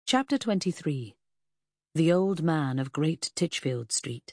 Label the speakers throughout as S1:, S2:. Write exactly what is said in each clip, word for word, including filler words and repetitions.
S1: Chapter twenty-three. The Old Man of Great Titchfield Street.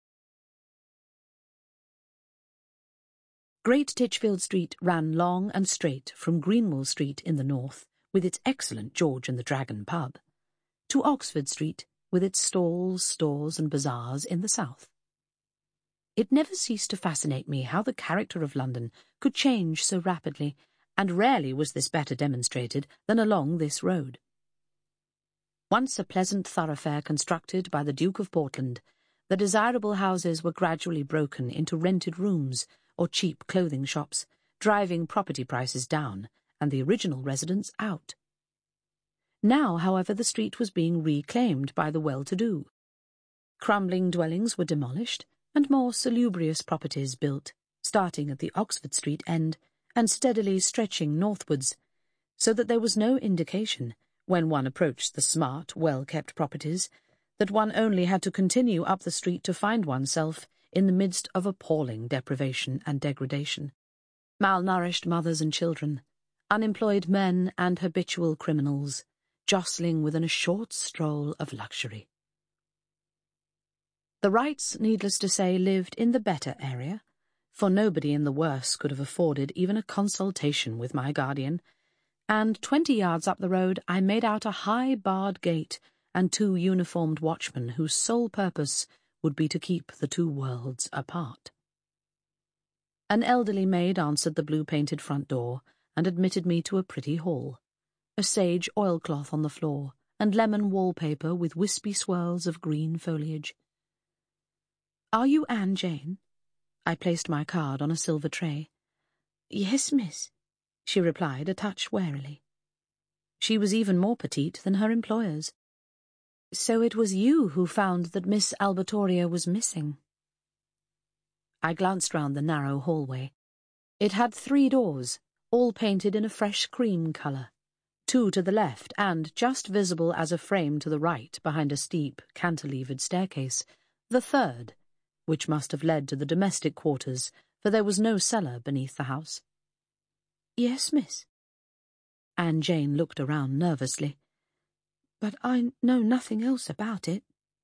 S1: Great Titchfield Street ran long and straight from Greenwell Street in the north, with its excellent George and the Dragon pub, to Oxford Street, with its stalls, stores and bazaars in the south. It never ceased to fascinate me how the character of London could change so rapidly, and rarely was this better demonstrated than along this road. Once a pleasant thoroughfare constructed by the Duke of Portland, the desirable houses were gradually broken into rented rooms or cheap clothing shops, driving property prices down and the original residents out. Now, however, the street was being reclaimed by the well-to-do. Crumbling dwellings were demolished and more salubrious properties built, starting at the Oxford Street end and steadily stretching northwards, so that there was no indication, when one approached the smart, well-kept properties, that one only had to continue up the street to find oneself in the midst of appalling deprivation and degradation. Malnourished mothers and children, unemployed men and habitual criminals, jostling within a short stroll of luxury. The Wrights, needless to say, lived in the better area, for nobody in the worse could have afforded even a consultation with my guardian, and twenty yards up the road I made out a high barred gate and two uniformed watchmen whose sole purpose would be to keep the two worlds apart. An elderly maid answered the blue-painted front door and admitted me to a pretty hall, a sage oilcloth on the floor and lemon wallpaper with wispy swirls of green foliage. "Are you Anne Jane?" I placed my card on a silver tray. "Yes, miss," she replied, a touch warily. She was even more petite than her employers. "So it was you who found that Miss Albertoria was missing?" I glanced round the narrow hallway. It had three doors, all painted in a fresh cream colour, two to the left and, just visible as a frame to the right behind a steep, cantilevered staircase, the third, which must have led to the domestic quarters, for there was no cellar beneath the house. "Yes, miss." Anne Jane looked around nervously. "But I know nothing else about it."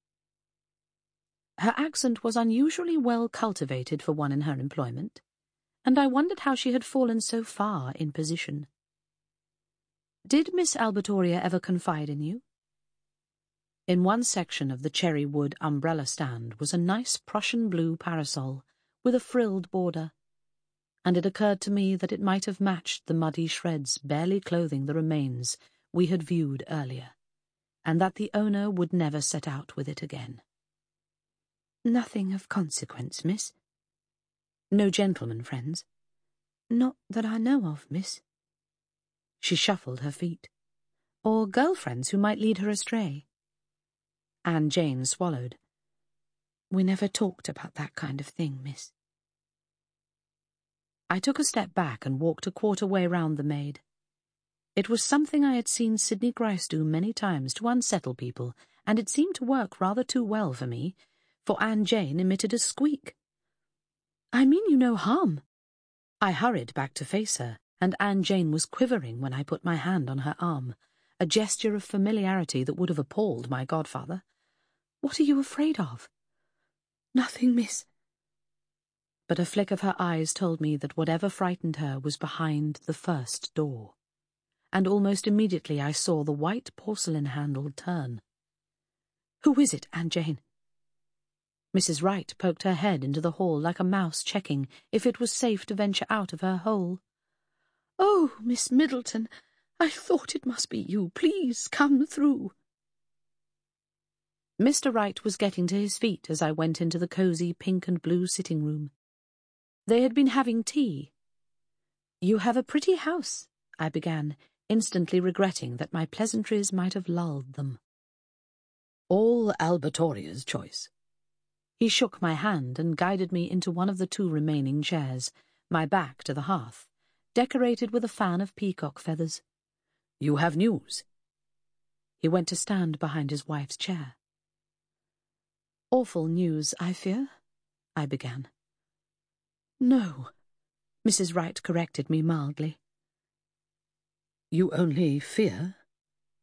S1: Her accent was unusually well cultivated for one in her employment, and I wondered how she had fallen so far in position. "Did Miss Albertoria ever confide in you?" In one section of the cherry wood umbrella stand was a nice Prussian blue parasol with a frilled border, and it occurred to me that it might have matched the muddy shreds barely clothing the remains we had viewed earlier, and that the owner would never set out with it again. "Nothing of consequence, miss." "No gentlemen friends?" "Not that I know of, miss." She shuffled her feet. "Or girl-friends who might lead her astray?" Anne Jane swallowed. "We never talked about that kind of thing, miss." I took a step back and walked a quarter way round the maid. It was something I had seen Sidney Gryce do many times to unsettle people, and it seemed to work rather too well for me, for Anne Jane emitted a squeak. "I mean you no harm." I hurried back to face her, and Anne Jane was quivering when I put my hand on her arm, a gesture of familiarity that would have appalled my godfather. "What are you afraid of?" "Nothing, miss." But a flick of her eyes told me that whatever frightened her was behind the first door, and almost immediately I saw the white porcelain handle turn. "Who is it, Anne Jane?" Missus Wright poked her head into the hall like a mouse checking if it was safe to venture out of her hole. "Oh, Miss Middleton, I thought it must be you. Please come through." Mister Wright was getting to his feet as I went into the cosy pink and blue sitting room. They had been having tea. "You have a pretty house," I began, instantly regretting that my pleasantries might have lulled them. "All Albertoria's choice." He shook my hand and guided me into one of the two remaining chairs, my back to the hearth, decorated with a fan of peacock feathers. "You have news." He went to stand behind his wife's chair. "Awful news, I fear," I began. "No," Missus Wright corrected me mildly. "You only fear?"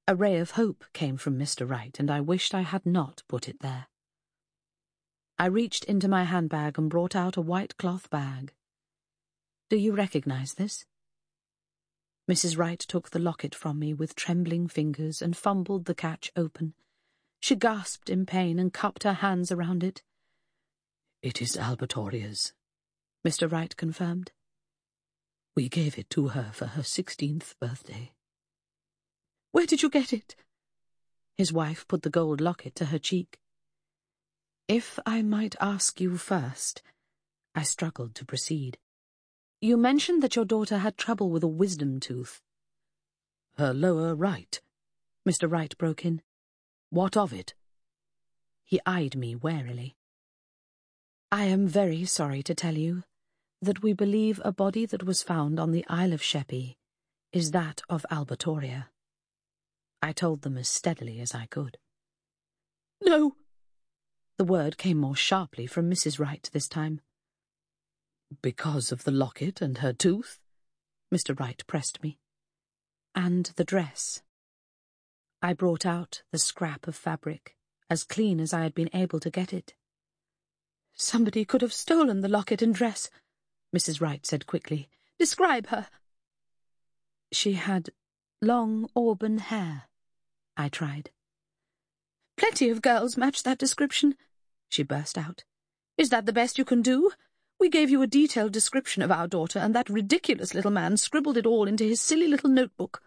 S1: A ray of hope came from Mister Wright, and I wished I had not put it there. I reached into my handbag and brought out a white cloth bag. Do you recognize this? Missus Wright took the locket from me with trembling fingers and fumbled the catch open. She gasped in pain and cupped her hands around it. "It is Albertoria's," Mister Wright confirmed. "We gave it to her for her sixteenth birthday." "Where did you get it?" His wife put the gold locket to her cheek. "If I might ask you first," I struggled to proceed. "You mentioned that your daughter had trouble with a wisdom tooth." "Her lower right," Mister Wright broke in. "What of it?" He eyed me warily. "I am very sorry to tell you that we believe a body that was found on the Isle of Sheppey is that of Albertoria." I told them as steadily as I could. "No!" The word came more sharply from Missus Wright this time. "Because of the locket and her tooth?" Mister Wright pressed me. "And the dress." I brought out the scrap of fabric, as clean as I had been able to get it. "Somebody could have stolen the locket and dress," Missus Wright said quickly. "Describe her." "She had long auburn hair," I tried. "Plenty of girls match that description," she burst out. "Is that the best you can do? We gave you a detailed description of our daughter, and that ridiculous little man scribbled it all into his silly little notebook."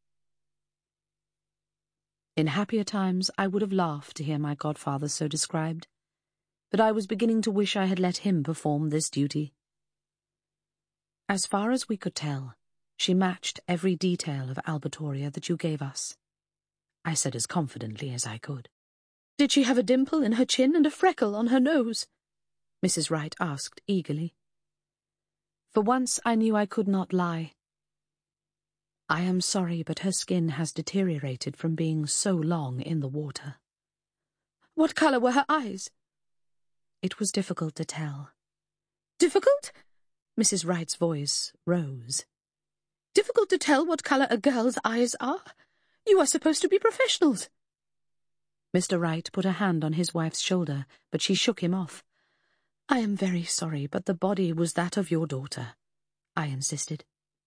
S1: In happier times I would have laughed to hear my godfather so described, but I was beginning to wish I had let him perform this duty. "As far as we could tell, she matched every detail of Albertoria that you gave us," I said as confidently as I could. "Did she have a dimple in her chin and a freckle on her nose?" Missus Wright asked eagerly. For once I knew I could not lie. "I am sorry, but her skin has deteriorated from being so long in the water." "What colour were her eyes?" It was difficult to tell. "Difficult?" Missus Wright's voice rose. "Difficult to tell what colour a girl's eyes are? You are supposed to be professionals." Mister Wright put a hand on his wife's shoulder, but she shook him off. "I am very sorry, but the body was that of your daughter," I insisted.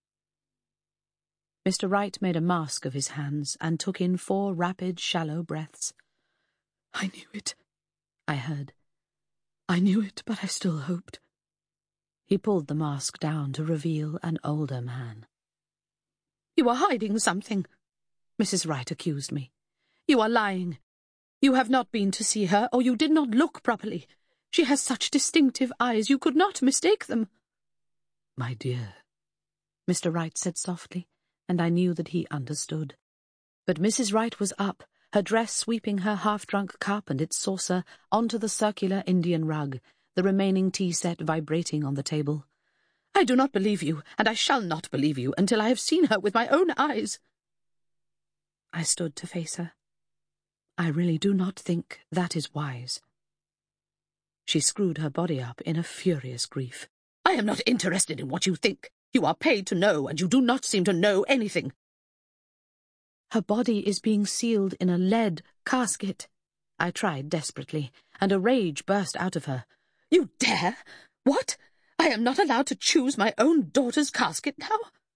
S1: Mister Wright made a mask of his hands and took in four rapid, shallow breaths. "I knew it," I heard. "I knew it, but I still hoped." He pulled the mask down to reveal an older man. "You are hiding something," Missus Wright accused me. "You are lying. You have not been to see her, or you did not look properly. She has such distinctive eyes, you could not mistake them." "My dear," Mister Wright said softly, and I knew that he understood. But Missus Wright was up, her dress sweeping her half-drunk cup and its saucer onto the circular Indian rug, the remaining tea set vibrating on the table. "I do not believe you, and I shall not believe you until I have seen her with my own eyes." I stood to face her. "I really do not think that is wise." She screwed her body up in a furious grief. "I am not interested in what you think. You are paid to know, and you do not seem to know anything." "Her body is being sealed in a lead casket," I tried desperately, and a rage burst out of her. "You dare? What? I am not allowed to choose my own daughter's casket now?"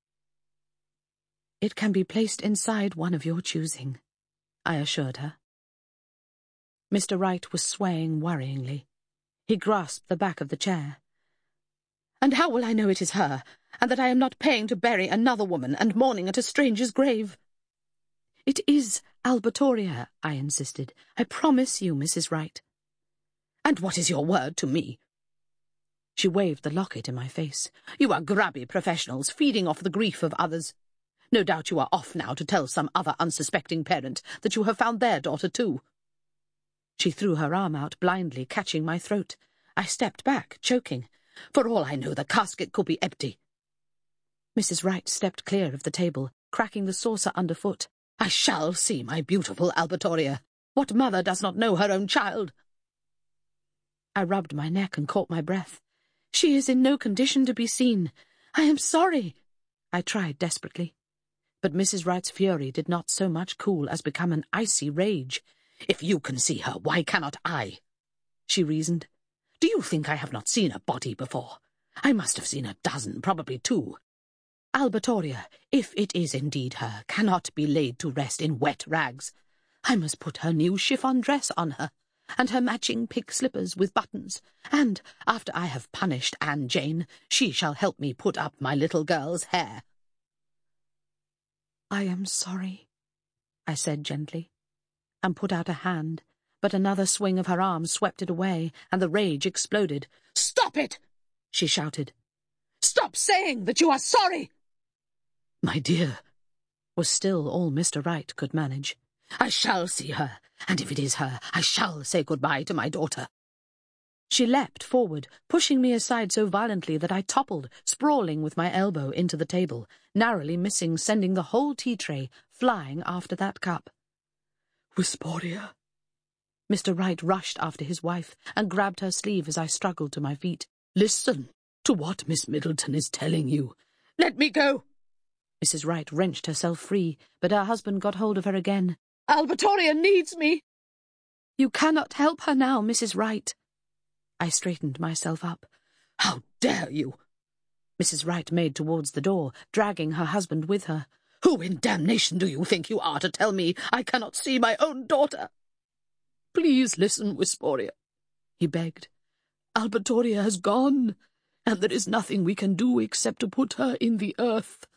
S1: "It can be placed inside one of your choosing," I assured her. Mister Wright was swaying worryingly. He grasped the back of the chair. "And how will I know it is her, and that I am not paying to bury another woman and mourning at a stranger's grave?" "It is Albertoria," I insisted. "I promise you, Missus Wright." "And what is your word to me?" She waved the locket in my face. "You are grubby professionals, feeding off the grief of others. No doubt you are off now to tell some other unsuspecting parent that you have found their daughter too." She threw her arm out blindly, catching my throat. I stepped back, choking. "For all I know, the casket could be empty." Missus Wright stepped clear of the table, cracking the saucer underfoot. "I shall see my beautiful Albertoria. What mother does not know her own child?" I rubbed my neck and caught my breath. "She is in no condition to be seen. I am sorry," I tried desperately. But Missus Wright's fury did not so much cool as become an icy rage. "If you can see her, why cannot I?" she reasoned. "Do you think I have not seen a body before? I must have seen a dozen, probably two. Albertoria, if it is indeed her, cannot be laid to rest in wet rags. I must put her new chiffon dress on her, and her matching pink slippers with buttons, and, after I have punished Anne Jane, she shall help me put up my little girl's hair." "I am sorry," I said gently, and put out a hand, but another swing of her arm swept it away, and the rage exploded. "Stop it!" she shouted. "Stop saying that you are sorry!" "My dear," was still all Mister Wright could manage. "I shall see her, and if it is her, I shall say goodbye to my daughter." She leapt forward, pushing me aside so violently that I toppled, sprawling with my elbow into the table, narrowly missing sending the whole tea-tray flying after that cup. "Wisporia!" Mister Wright rushed after his wife and grabbed her sleeve as I struggled to my feet. "Listen to what Miss Middleton is telling you." "Let me go!" Missus Wright wrenched herself free, but her husband got hold of her again. "Albertoria needs me." "You cannot help her now, Missus Wright." I straightened myself up. "How dare you!" Missus Wright made towards the door, dragging her husband with her. "Who in damnation do you think you are to tell me I cannot see my own daughter?" "Please listen, Wisporia," he begged. "Albertoria has gone, and there is nothing we can do except to put her in the earth."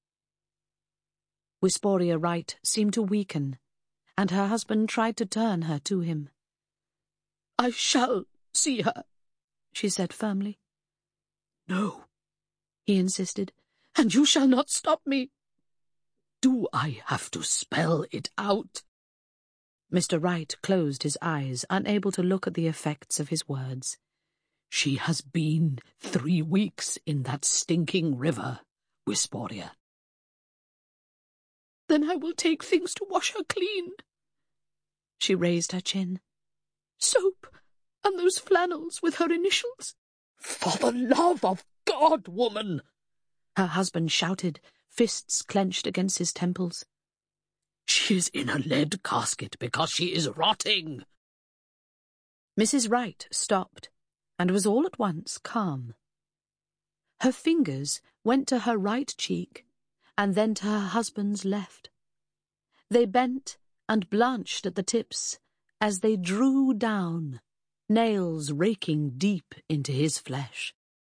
S1: Wisporia Wright seemed to weaken, and her husband tried to turn her to him. "I shall see her," she said firmly. "No," he insisted, "and you shall not stop me." "Do I have to spell it out?" Mister Wright closed his eyes, unable to look at the effects of his words. "She has been three weeks in that stinking river, Wisporia." "Then I will take things to wash her clean." She raised her chin. "Soap, and those flannels with her initials." "For the love of God, woman!" her husband shouted, fists clenched against his temples. "She is in a lead casket because she is rotting." Missus Wright stopped, and was all at once calm. Her fingers went to her right cheek, and then to her husband's left. They bent and blanched at the tips as they drew down, nails raking deep into his flesh.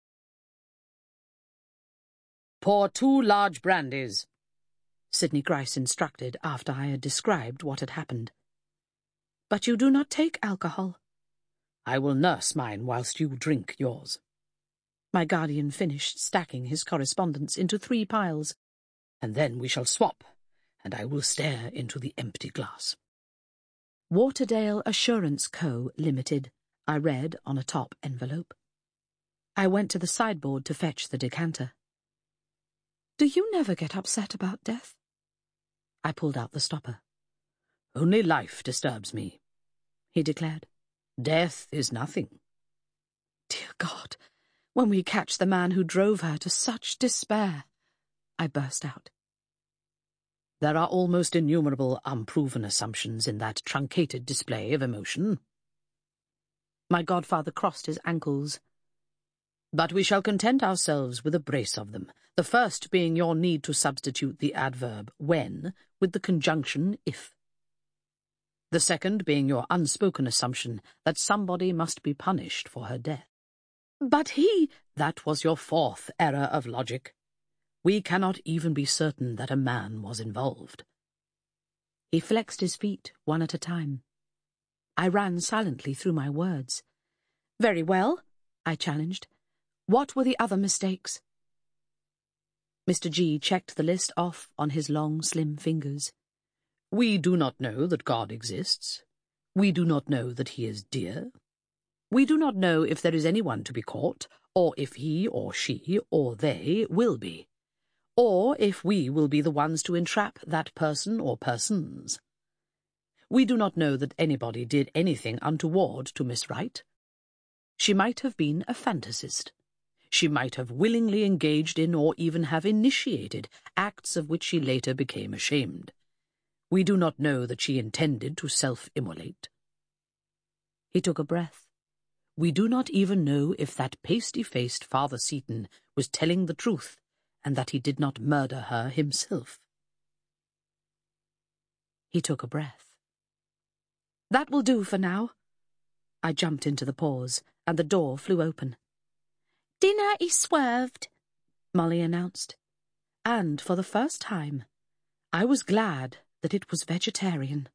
S1: "Pour two large brandies," Sidney Grice instructed after I had described what had happened. "But you do not take alcohol." "I will nurse mine whilst you drink yours." My guardian finished stacking his correspondence into three piles. "And then we shall swap, and I will stare into the empty glass." Waterdale Assurance Co. Limited, I read on a top envelope. I went to the sideboard to fetch the decanter. "Do you never get upset about death?" I pulled out the stopper. "Only life disturbs me," he declared. "Death is nothing." "Dear God, when we catch the man who drove her to such despair," I burst out. "There are almost innumerable unproven assumptions in that truncated display of emotion." My godfather crossed his ankles. "But we shall content ourselves with a brace of them, the first being your need to substitute the adverb when with the conjunction if. The second being your unspoken assumption that somebody must be punished for her death." "But he—" "That was your fourth error of logic. We cannot even be certain that a man was involved." He flexed his feet one at a time. I ran silently through my words. "Very well," I challenged. "What were the other mistakes?" Mister G checked the list off on his long, slim fingers. "We do not know that God exists. We do not know that he is dear. We do not know if there is anyone to be caught, or if he or she or they will be, or if we will be the ones to entrap that person or persons. We do not know that anybody did anything untoward to Miss Wright. She might have been a fantasist. She might have willingly engaged in or even have initiated acts of which she later became ashamed. We do not know that she intended to self-immolate. He took a breath. We do not even know if that pasty-faced Father Seton was telling the truth and that he did not murder her himself. He took a breath. That will do for now. I jumped into the pause, and the door flew open. Dinner is served, Molly announced. And for the first time, I was glad that it was vegetarian.